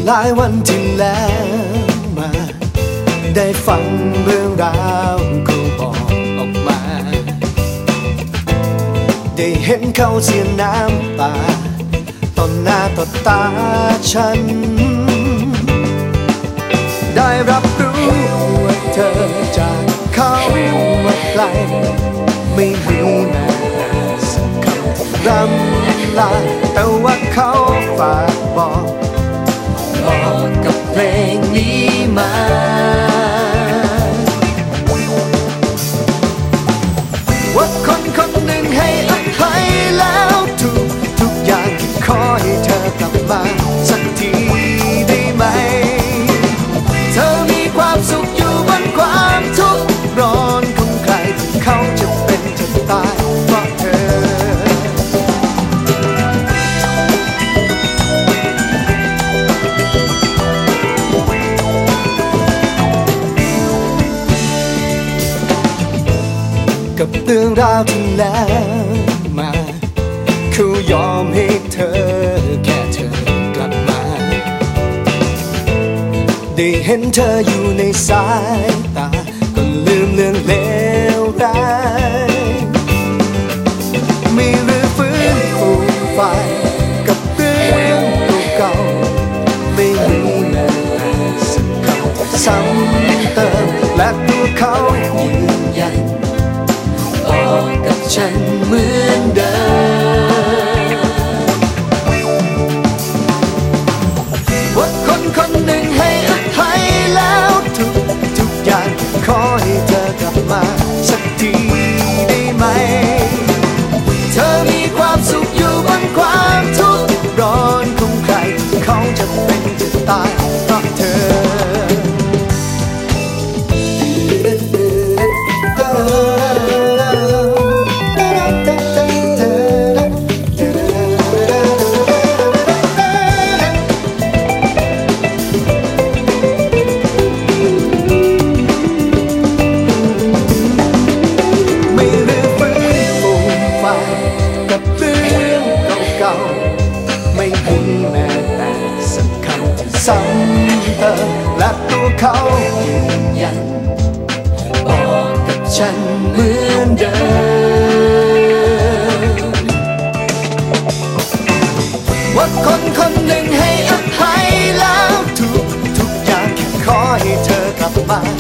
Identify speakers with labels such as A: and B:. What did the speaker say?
A: หลายวันที่แล้วมาได้ฟังเรื่องราวเขาบอกออกมาได้เห็นเขาเสียน้ำตาต่อหน้าต่อตาฉันได้รับรู้ว่าเธอจากเขามาไกลไม่มีแม้สักคำที่รำลาแต่ว่าเขาฝากบอกกับเพลงนี้มาว่าคนคนหนึ่งให้อภัยแล้วทุกอย่างที่ขอให้เธอกลับมาสักทีได้ไหมเธอมีความสุขอยู่บนความทุกข์ร้อนของใครที่เขาจะเป็นจะตายเพราะเธอกับเรื่องราวที่แล้วมาเขายอมให้เธอแค่เธอกลับมาได้เห็นเธออยู่ในสายตาก็ลืมเรื่องเลวร้ายไม่รื้อฟื้นฟูไฟกับเรื่องเก่าๆไม่มีแม้แต่สักคำซ้ำเติมและตัวเขายืนยันบอกกับฉันเหมือนเดิมว่าคนคนหนึ่งให้อภัยแล้วทุกอย่างขอให้เธอกลับมาสักทีได้ไหมเธอมีความสุขอยู่บนความทุกข์ร้อนของใครเขาจะเป็นจะตายเพราะเธอกับเรื่องเก่าๆไม่มีแม้แต่สักคำที่ซ้ำเติมและตัวเขายืนยันบอกกับฉันเหมือนเดิมว่าคนคนหนึ่งให้อภัยแล้วทุกอย่างแค่ขอให้เธอกลับมา